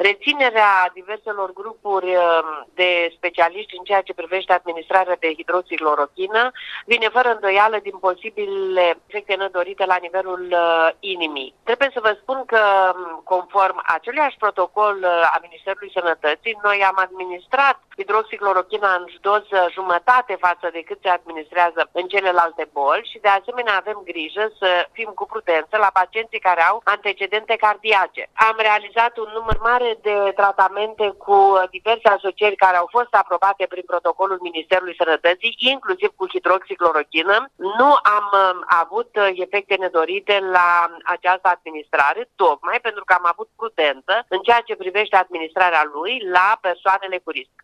Reținerea diverselor grupuri de specialiști în ceea ce privește administrarea de hidroxiclorochină vine fără îndoială din posibile efecte nedorite la nivelul inimii. Trebuie să vă spun că, conform aceluiași protocol a Ministerului Sănătății, noi am administrat hidroxiclorochina în doză jumătate față de cât se administrează în celelalte boli și de asemenea avem grijă să fim cu prudență la pacienții care au antecedente cardiace. Am realizat un număr mare de tratamente cu diverse asocieri care au fost aprobate prin protocolul Ministerului Sănătății, inclusiv cu hidroxiclorochină. Nu am avut efecte nedorite la această administrare, tocmai pentru că am avut prudență în ceea ce privește administrarea lui la persoanele cu risc.